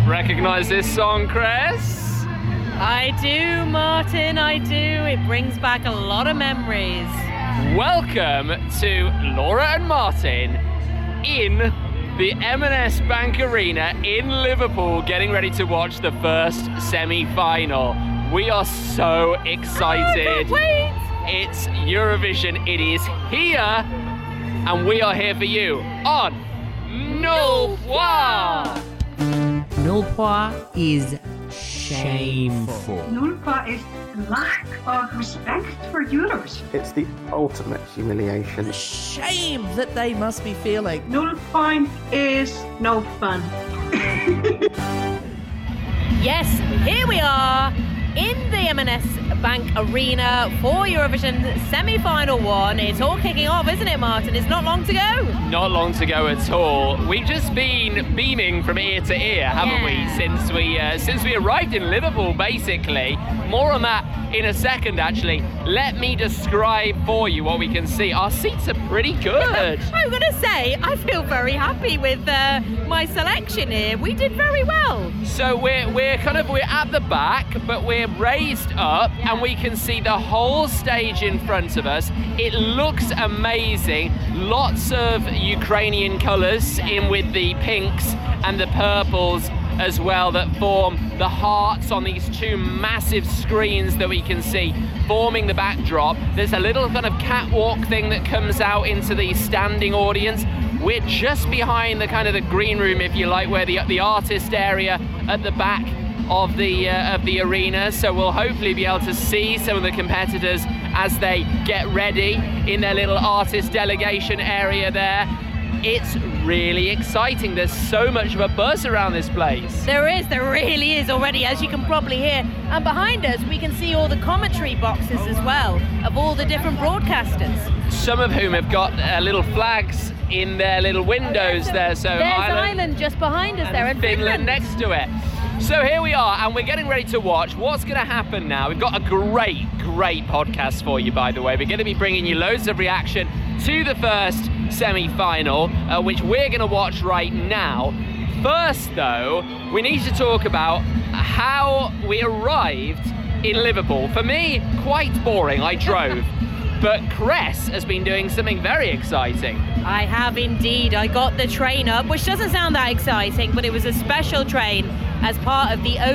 Recognise this song, Chris? I do, Martin, I do. It brings back a lot of memories. Welcome to Laura and Martin in the M&S Bank Arena in Liverpool, getting ready to watch the first semi-final. We are so excited. Wait! It's Eurovision, it is here, and we are here for you on Null Point. Null Point is shameful. Null Point is lack of respect for Eurovision. It's the ultimate humiliation. The shame that they must be feeling. Null Point is no fun. Yes, here we are in the M&S Bank Arena for Eurovision semi-final one. It's all kicking off, isn't it, Martin? It's not long to go. Not long to go at all. We've just been beaming from ear to ear, haven't we, since we arrived in Liverpool, basically. More on that in a second, actually. Let me describe for you what we can see. Our seats are pretty good. I'm going to say, I feel very happy with my selection here. We did very well. So we're at the back, but we're raised up, and we can see the whole stage in front of us. It looks amazing. Lots of Ukrainian colours in with the pinks and the purples as well, that form the hearts on these two massive screens that we can see forming the backdrop. There's a little kind of catwalk thing that comes out into the standing audience. We're just behind the kind of the green room, if you like, where the artist area at the back of the arena, so we'll hopefully be able to see some of the competitors as they get ready in their little artist delegation area there. It's really exciting. There's so much of a buzz around this place. There really is already, as you can probably hear. And behind us, we can see all the commentary boxes as well of all the different broadcasters. Some of whom have got little flags in their little windows there. So there's Ireland just behind us there, and Finland next to it. So here we are, and we're getting ready to watch what's going to happen now. We've got a great podcast for you, by the way. We're going to be bringing you loads of reaction to the first semi-final, which we're going to watch right now. First, though, we need to talk about how we arrived in Liverpool. For me, quite boring. I drove. But Cress has been doing something very exciting. I have indeed. I got the train up, which doesn't sound that exciting, but it was a special train as part of the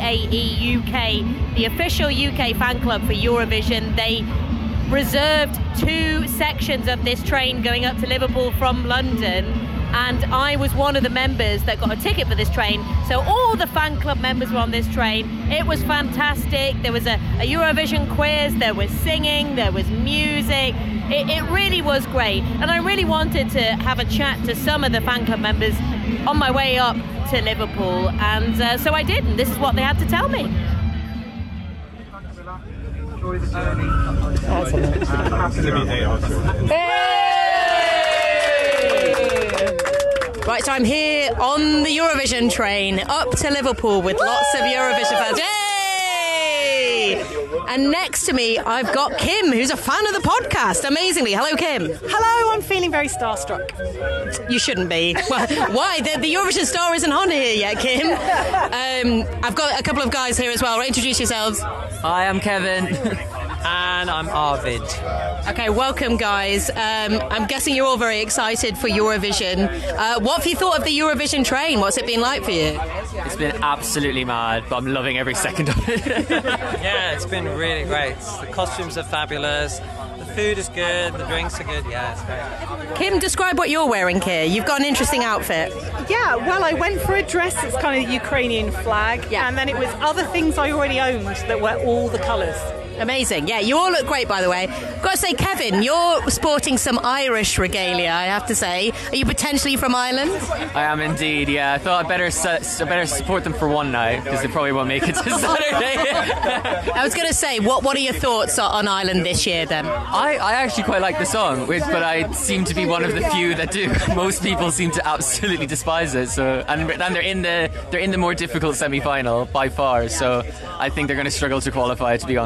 OGAE UK, the official UK fan club for Eurovision. They reserved 2 sections of this train going up to Liverpool from London, and I was one of the members that got a ticket for this train. So all the fan club members were on this train. It was fantastic. There was a Eurovision quiz, there was singing, there was music. It really was great, and I really wanted to have a chat to some of the fan club members on my way up to Liverpool, and so I did, and this is what they had to tell me. Right, so I'm here on the Eurovision train up to Liverpool with lots of Eurovision fans. Yay! And next to me, I've got Kim, who's a fan of the podcast, amazingly. Hello, Kim. Hello, I'm feeling very starstruck. You shouldn't be. Why? The Eurovision star isn't on here yet, Kim. I've got a couple of guys here as well. Right, introduce yourselves. Hi, I'm Kevin. And I'm Arvid. Okay, welcome, guys. I'm guessing you're all very excited for Eurovision. What have you thought of the Eurovision train? What's it been like for you? It's been absolutely mad, but I'm loving every second of it. Yeah, it's been really great. The costumes are fabulous. The food is good. The drinks are good. Yeah, it's great. Kim, describe what you're wearing here. You've got an interesting outfit. Yeah, well, I went for a dress that's kind of the Ukrainian flag, and then it was other things I already owned that were all the colours. Amazing. Yeah, you all look great, by the way. I've got to say, Kevin, you're sporting some Irish regalia, I have to say. Are you potentially from Ireland? I am indeed, yeah. I thought I'd better support them for one night, because they probably won't make it to Saturday. I was going to say, what are your thoughts on Ireland this year, then? I actually quite like the song, but I seem to be one of the few that do. Most people seem to absolutely despise it. So, and they're in the more difficult semi-final by far. So I think they're going to struggle to qualify, to be honest.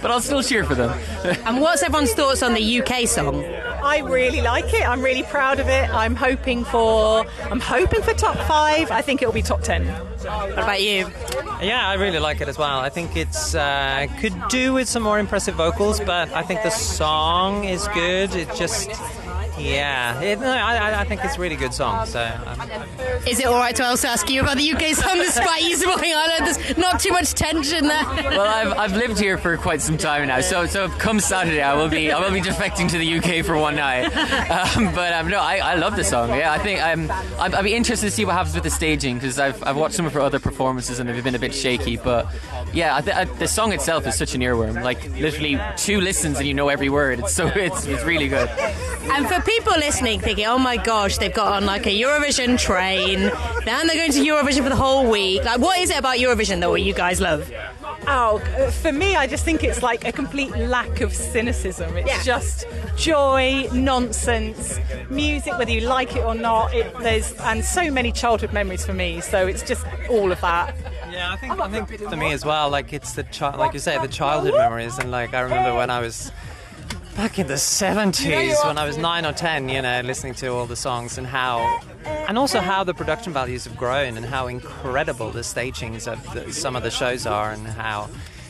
but I'll still cheer for them. And what's everyone's thoughts on the UK song? I really like it. I'm really proud of it. I'm hoping for top 5. I think it'll be top 10. What about you? Yeah, I really like it as well. I think it's could do with some more impressive vocals, but I think the song is good. It just... Yeah, I think it's a really good song. So, is it all right to also ask you about the UK song, despite you smiling? I know there's not too much tension there. Well, I've lived here for quite some time now, so come Saturday, I will be defecting to the UK for one night. No, I love the song. Yeah, I think I'd be interested to see what happens with the staging, because I've watched some of her other performances and they've been a bit shaky. But yeah, the song itself is such an earworm. Like literally 2 listens and you know every word. It's really good. And for people listening thinking, oh my gosh, they've got on like a Eurovision train, then they're going to Eurovision for the whole week. Like, what is it about Eurovision that you guys love? Oh, for me, I just think it's like a complete lack of cynicism. It's just joy, nonsense, music, whether you like it or not. And so many childhood memories for me. So it's just all of that. Yeah, I think for me as well. Like it's like you say, the childhood memories, and like I remember when I was back in the 70s, when I was 9 or 10, listening to all the songs and also how the production values have grown and how incredible the stagings of some of the shows are, and how,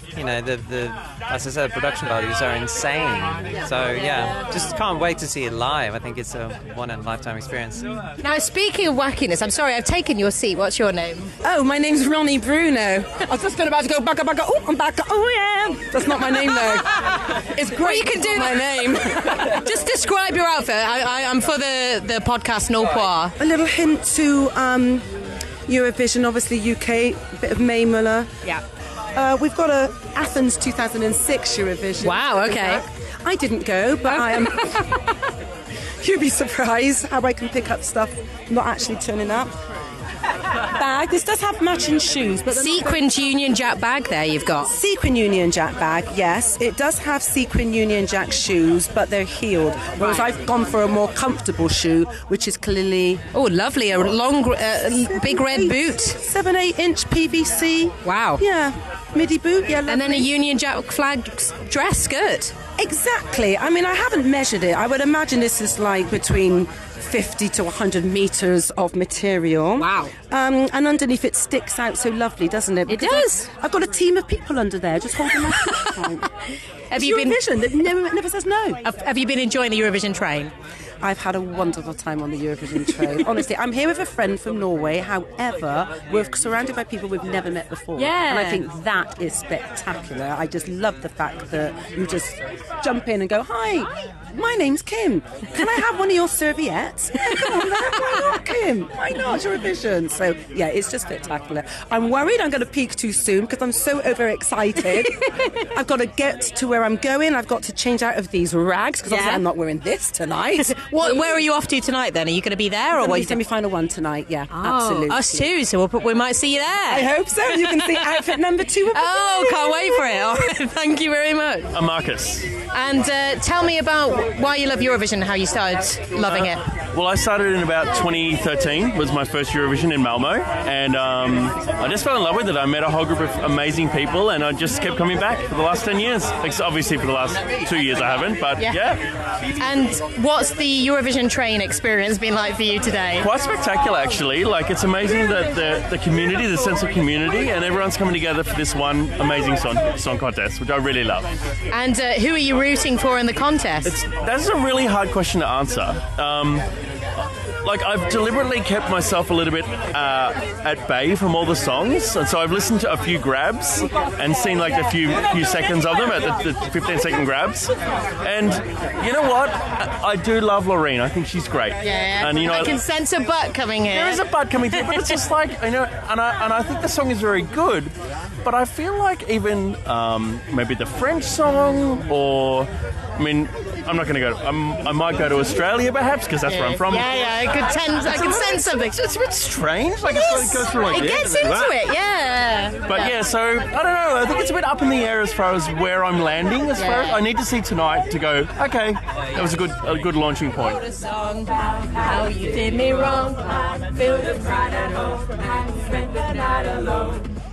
as I said, the production values are insane. So yeah, just can't wait to see it live. I think it's a one-in-a-lifetime experience. Now, speaking of wackiness, I'm sorry, I've taken your seat. What's your name? Oh, my name's Ronnie Bruno. I was just about to go baka baka. Oh, I'm back. Oh yeah. That's not my name though. It's great. Well, you can do my name. Just describe your outfit. I'm for the podcast Null Poir. A little hint to Eurovision, obviously UK, a bit of Mae Muller. Yeah. We've got a Athens 2006 Eurovision. Wow, okay. I didn't go, but I am... You'd be surprised how I can pick up stuff not actually turning up. Bag. This does have matching shoes, but sequined Union Jack bag there you've got. Sequin Union Jack bag, yes. It does have sequin Union Jack shoes, but they're heeled. Whereas I've gone for a more comfortable shoe, which is clearly... Oh, lovely. A long, big red boot. 7-8 inch PVC. Wow. Yeah. Midi boot, yeah. Lovely. And then a Union Jack flag dress skirt. Exactly. I mean, I haven't measured it. I would imagine this is like between 50 to 100 metres of material. Wow. And underneath it sticks out so lovely, doesn't it? Because it does. I've got a team of people under there just holding my feet tight. Have you been Eurovision that never says no. Have you been enjoying the Eurovision train? I've had a wonderful time on the Eurovision train. Honestly, I'm here with a friend from Norway. However, we're surrounded by people we've never met before. Yeah. And I think that is spectacular. I just love the fact that you just jump in and go, hi, my name's Kim. Can I have one of your serviettes? Yeah, come on, why not, Kim? Why not Eurovision? So, yeah, it's just spectacular. I'm worried I'm going to peak too soon because I'm so overexcited. I've got to get to where I'm going. I've got to change out of these rags because obviously I'm not wearing this tonight. Where are you off to tonight then? Are you going to be there? Or what? Semi-final one tonight, yeah, absolutely. Us too, so we might see you there. I hope so. You can see outfit number 2 of Oh, can't wait for it. All right, thank you very much. I'm Marcus. And tell me about why you love Eurovision and how you started loving it. Well, I started in about 2013, was my first Eurovision in Malmo, and I just fell in love with it. I met a whole group of amazing people, and I just kept coming back for the last 10 years. Obviously, for the last 2 years I haven't, but yeah. And what's the Eurovision train experience been like for you today? Quite spectacular, actually. Like, it's amazing that the community, the sense of community, and everyone's coming together for this one amazing song contest, which I really love. And who are you rooting for in the contest? That's a really hard question to answer. I've deliberately kept myself a little bit at bay from all the songs, and so I've listened to a few grabs and seen like a few seconds of them at the 15-second grabs. And you know what? I do love Loreen. I think she's great. Yeah. And I can sense a butt coming here. There is a butt coming through, but it's just like, and I think the song is very good. But I feel like even maybe the French song, or I mean, I'm not going to go. I might go to Australia, perhaps, because that's where I'm from. Yeah, I can sense something. It's a bit strange. Like it goes through like it gets into it, yeah. But yeah, so I don't know. I think it's a bit up in the air as far as where I'm landing. As far as I need to see tonight to go. Okay, that was a good launching point. How you did me wrong. Feel the pride at home and spend the night alone.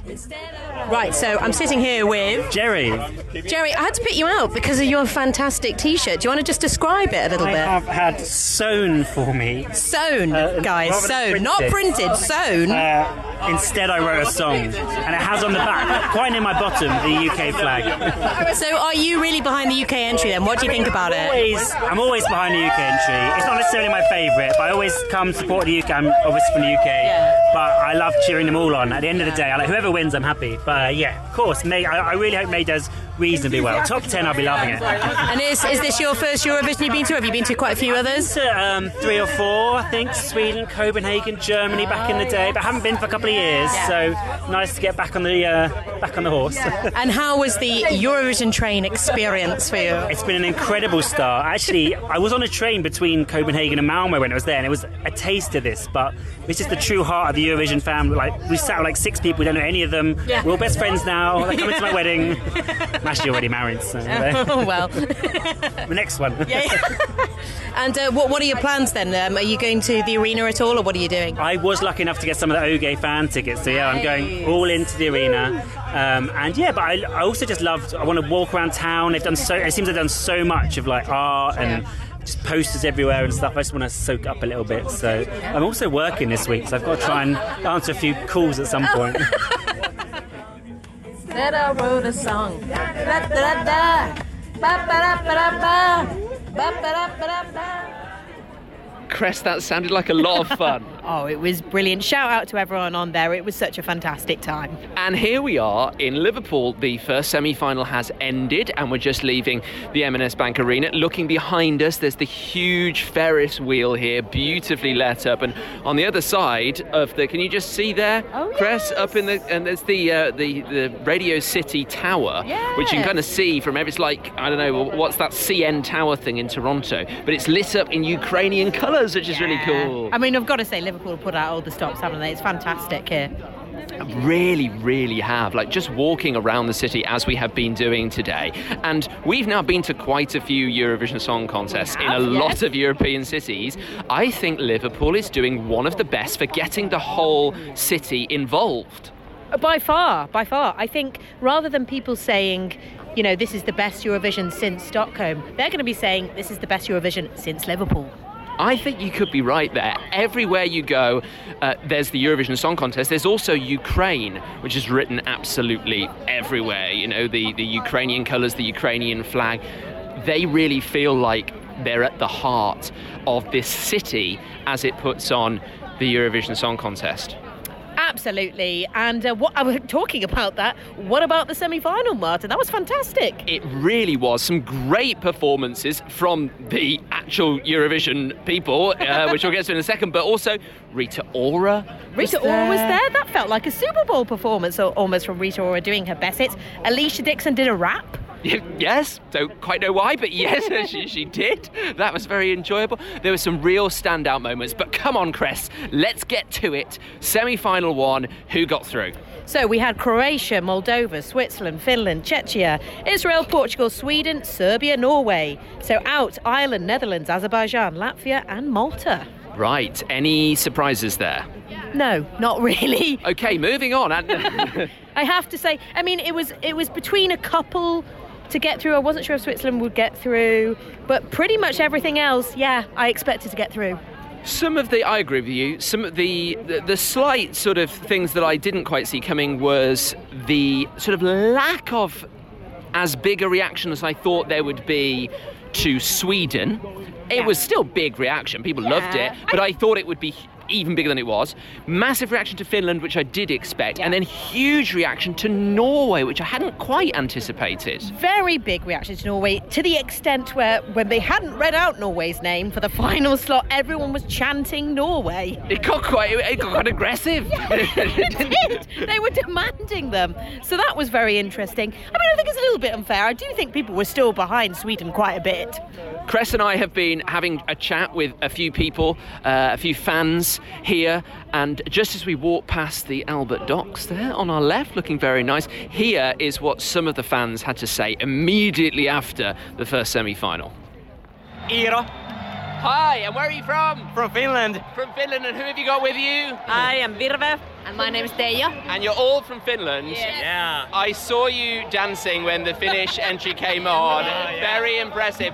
Right, so I'm sitting here with... Jerry, I had to pick you out because of your fantastic T-shirt. Do you want to just describe it a little I bit? have had sewn for me. Sewn, guys, rather than sewn. Not printed, sewn. Instead, I wrote a song, and it has on the back, quite near my bottom, the UK flag. So are you really behind the UK entry then? What do you think about it? I'm always behind the UK entry. It's not necessarily my favourite, but I always come support the UK. I'm obviously from the UK, but I love cheering them all on. At the end of the day, whoever wins, I'm happy. But yeah, of course, May. I really hope May does reasonably well. Top 10, I'll be loving it. And is this your first Eurovision you've been to? Have you been to quite a few others? 3 or 4, I think. Sweden, Copenhagen, Germany back in the day, but I haven't been for a couple of years, so nice to get back on the horse. And how was the Eurovision train experience for you? It's been an incredible start. Actually, I was on a train between Copenhagen and Malmö when I was there, and it was a taste of this, but it's just the true heart of the Eurovision family. Like, we sat with like 6 people, we don't know any of them. Yeah. We're all best friends now. They're coming to my wedding. I'm actually already married, so... Oh, well. The next one. Yeah. And what are your plans then? Are you going to the arena at all, or what are you doing? I was lucky enough to get some of the OGAE fan tickets, so yeah, I'm going all into the arena. And yeah, but I also just loved, I want to walk around town. It seems they've done so much of like art and just posters everywhere and stuff. I just want to soak up a little bit. So I'm also working this week, so I've got to try and answer a few calls at some point. That I wrote a song. Da, da, da, da. Ba, ba, da, ba, da, ba. Ba, ba, da, ba, da, ba. Cress, that sounded like a lot of fun. Oh, it was brilliant. Shout out to everyone on there. It was such a fantastic time. And here we are in Liverpool. The first semi-final has ended and we're just leaving the M&S Bank Arena. Looking behind us, there's the huge Ferris wheel here, beautifully lit up. And on the other side of the, can you just see there, Cress, up in the, and there's the Radio City Tower, which you can kind of see from it's like, I don't know, what's that CN Tower thing in Toronto? But it's lit up in Ukrainian colours, which is really cool. I mean, I've got to say, Liverpool put out all the stops, haven't they? It's fantastic here. Really have, like just walking around the city as we have been doing today. And we've now been to quite a few Eurovision Song Contests in a lot of European cities. I think Liverpool is doing one of the best for getting the whole city involved. By far. I think rather than people saying, you know, this is the best Eurovision since Stockholm, they're going to be saying this is the best Eurovision since Liverpool. I think you could be right there. Everywhere you go, there's the Eurovision Song Contest. There's also Ukraine, which is written absolutely everywhere. You know, the Ukrainian colours, the Ukrainian flag. They really feel like they're at the heart of this city as it puts on the Eurovision Song Contest. Absolutely. And what I was talking about that, what about the semi-final, Martin? That was fantastic. It really was. Some great performances from the actual Eurovision people, which we'll get to in a second, but also Rita Ora. Rita Ora was there. That felt like a Super Bowl performance, almost, from Rita Ora doing her best hits. Alicia Dixon did a rap. Yes, don't quite know why, but yes, she did. That was very enjoyable. There were some real standout moments, but come on, Cress, let's get to it. Semi-final 1, who got through? So we had Croatia, Moldova, Switzerland, Finland, Czechia, Israel, Portugal, Sweden, Serbia, Norway. So out, Ireland, Netherlands, Azerbaijan, Latvia and Malta. Right, any surprises there? No, not really. Okay, moving on. I have to say, I mean, it was between a couple to get through. I wasn't sure if Switzerland would get through, but pretty much everything else, I expected to get through. I agree with you. Some of the slight sort of things that I didn't quite see coming was the sort of lack of as big a reaction as I thought there would be to Sweden. It was still big reaction. People loved it, but I thought it would be even bigger than it was. Massive reaction to Finland, which I did expect, and then huge reaction to Norway, which I hadn't quite anticipated. Very big reaction to Norway, to the extent where when they hadn't read out Norway's name for the final slot, everyone was chanting Norway. It got quite aggressive. It did. They were demanding them. So that was very interesting. I mean, I think it's a little bit unfair. I do think people were still behind Sweden quite a bit. Cress and I have been having a chat with a few people, a few fans here, and just as we walk past the Albert Docks there on our left, looking very nice, here is what some of the fans had to say immediately after the first semi-final. Iiro. Hi, and where are you from? From Finland. From Finland, and who have you got with you? I am Virve. And my name is Teija. And you're all from Finland. Yeah. I saw you dancing when the Finnish entry came on. Very impressive.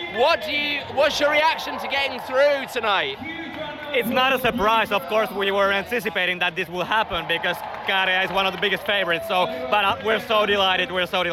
What's your reaction to getting through tonight? It's not a surprise, of course. We were anticipating that this will happen because Käärijä is one of the biggest favorites. But we're so delighted.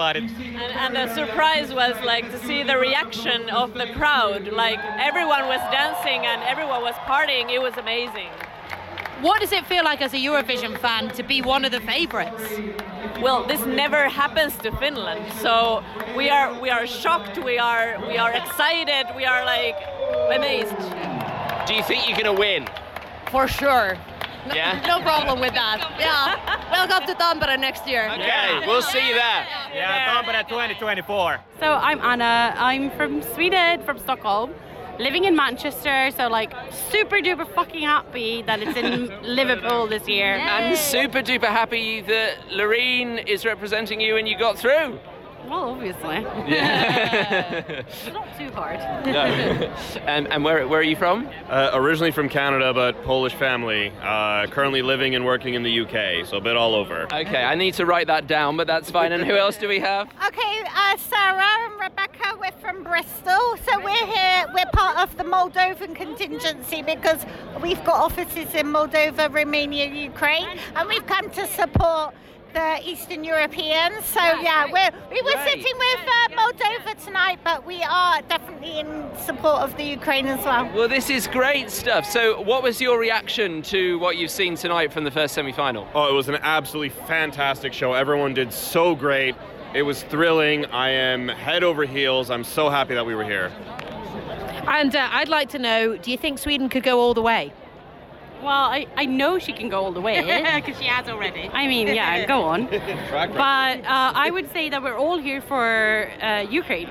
And the surprise was like to see the reaction of the crowd. Like everyone was dancing and everyone was partying. It was amazing. What does it feel like as a Eurovision fan to be one of the favourites? Well, this never happens to Finland, so we are shocked. We are excited. We are like amazed. Do you think you're gonna win? For sure. Yeah? No problem with that. Yeah. Welcome to Tampere next year. Okay, we'll see you there. Yeah, Tampere 2024. So I'm Anna. I'm from Sweden, from Stockholm. Living in Manchester, so like super duper fucking happy that it's in Liverpool this year. And super duper happy that Loreen is representing you and you got through. Well, obviously. Yeah. It's not too hard. No. And where are you from? Originally from Canada, but Polish family. Currently living and working in the UK, so a bit all over. Okay, I need to write that down, but that's fine. And who else do we have? Okay, Sarah and Rebecca, we're from Bristol. So we're here, we're part of the Moldovan contingency because we've got offices in Moldova, Romania, Ukraine, and we've come to support the Eastern Europeans. So yeah, we were sitting with Moldova tonight, but we are definitely in support of the Ukraine as well. Well, this is great stuff. So what was your reaction to what you've seen tonight from the first semi-final? Oh, it was an absolutely fantastic show. Everyone did so great. It was thrilling. I am head over heels. I'm so happy that we were here. And I'd like to know, do you think Sweden could go all the way? Well, I know she can go all the way. Because she has already. I mean, yeah, go on. But I would say that we're all here for Ukraine,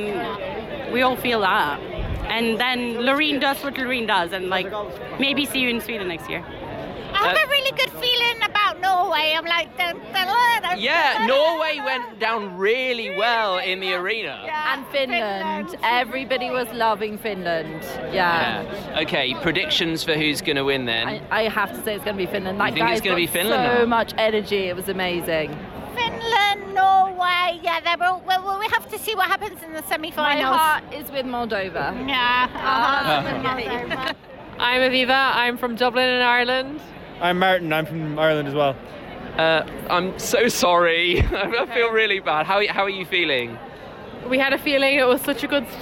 and we all feel that. And then Loreen does what Loreen does, and like maybe see you in Sweden next year. I have a really good feeling about Norway. I'm like, yeah, Norway went down really well in the arena. Yeah. And Finland. Everybody was loving Finland. Yeah. Okay, predictions for who's going to win then? I have to say it's going to be Finland. You think it's going to be Finland? So much energy. It was amazing. Finland, Norway, yeah, well, we have to see what happens in the semi-finals. My heart is with Moldova. Yeah, our heart's with Moldova. I'm Aviva. I'm from Dublin in Ireland. I'm Martin. I'm from Ireland as well. I'm so sorry. I feel really bad. How are you feeling? We had a feeling it was such a good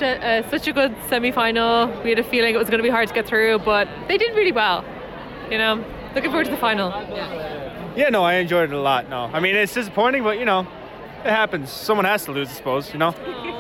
semi-final. We had a feeling it was going to be hard to get through, but they did really well. You know, looking forward to the final. Yeah, no, I enjoyed it a lot. No, I mean it's disappointing, but you know, it happens. Someone has to lose, I suppose. You know.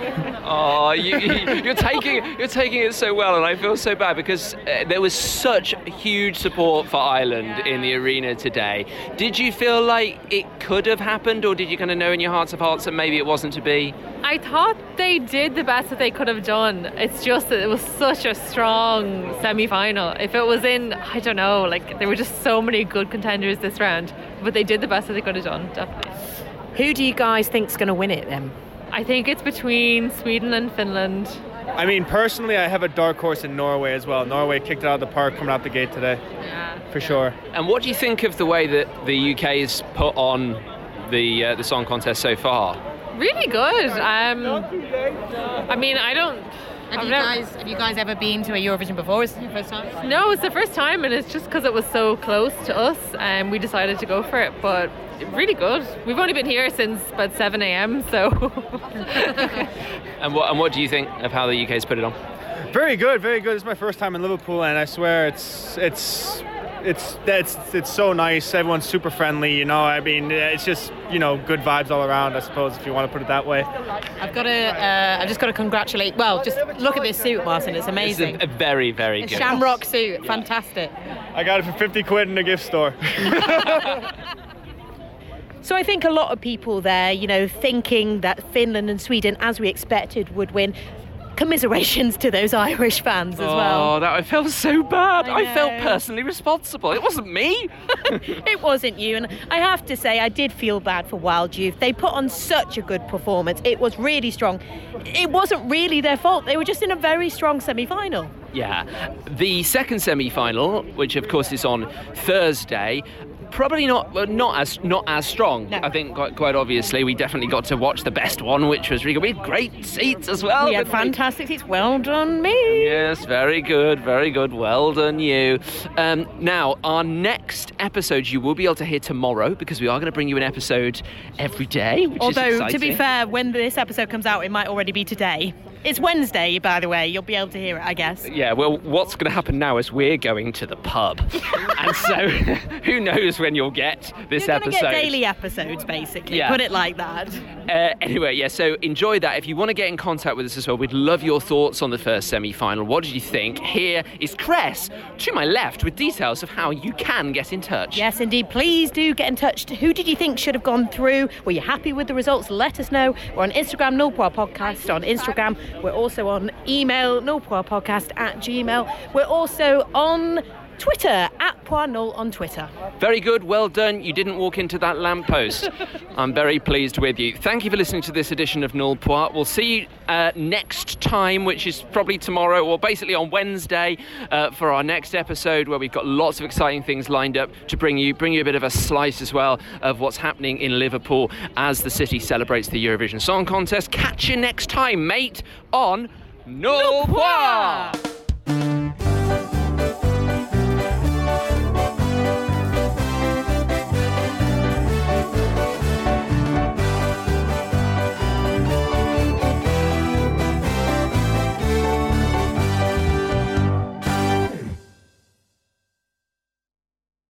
Oh, you're taking it so well, and I feel so bad because there was such huge support for Ireland in the arena today. Did you feel like it could have happened, or did you kind of know in your hearts of hearts that maybe it wasn't to be? I thought they did the best that they could have done. It's just that it was such a strong semi-final. If it was in, I don't know, like there were just so many good contenders this round, but they did the best that they could have done, definitely. Who do you guys think's going to win it then? I think it's between Sweden and Finland. I mean, personally, I have a dark horse in Norway as well. Norway kicked it out of the park coming out the gate today. Yeah. For sure. And what do you think of the way that the UK has put on the song contest so far? Really good. I mean, I don't... Have you guys ever been to a Eurovision before? Is it your first time? No, it's the first time, and it's just because it was so close to us, and we decided to go for it. But really good. We've only been here since about 7 a.m. So. And what do you think of how the UK's put it on? Very good, very good. It's my first time in Liverpool, and I swear it's so nice. Everyone's super friendly, you know. I mean, it's just, you know, good vibes all around, I suppose, if you want to put it that way. I've just got to congratulate. Well, just look at this suit, Martin. It's amazing. It's a very, very good. Shamrock suit, fantastic. I got it for 50 quid in a gift store. So I think a lot of people there, you know, thinking that Finland and Sweden, as we expected, would win. Commiserations to those Irish fans as well. Oh, I felt so bad. I I felt personally responsible. It wasn't me. It wasn't you. And I have to say, I did feel bad for Wild Youth. They put on such a good performance. It was really strong. It wasn't really their fault. They were just in a very strong semi-final. Yeah. The second semi-final, which of course is on Thursday, probably not as strong. No. I think quite obviously we definitely got to watch the best one, which was really good. We had great seats as well. We had fantastic seats. Well done, me. Yes, very good. Well done, you. Now, our next episode you will be able to hear tomorrow, because we are going to bring you an episode every day, which is exciting. Although, to be fair, when this episode comes out, it might already be today. It's Wednesday, by the way. You'll be able to hear it, I guess. Yeah, well, what's going to happen now is we're going to the pub. And so, who knows when you'll get this episode. You're going to get daily episodes, basically. Yeah. Put it like that. Anyway, yeah, so enjoy that. If you want to get in contact with us as well, we'd love your thoughts on the first semi-final. What did you think? Here is Cress, to my left, with details of how you can get in touch. Yes, indeed. Please do get in touch. Who did you think should have gone through? Were you happy with the results? Let us know. We're on Instagram, Nullpoir Podcast on Instagram. We're also on email, nullpoirpodcast@gmail. We're also on Twitter, @PoirNull on Twitter. Very good, well done. You didn't walk into that lamppost. I'm very pleased with you. Thank you for listening to this edition of Null Poir. We'll see you next time, which is probably tomorrow, or basically on Wednesday, for our next episode, where we've got lots of exciting things lined up to bring you a bit of a slice as well of what's happening in Liverpool as the city celebrates the Eurovision Song Contest. Catch you next time, mate, on Null Poir.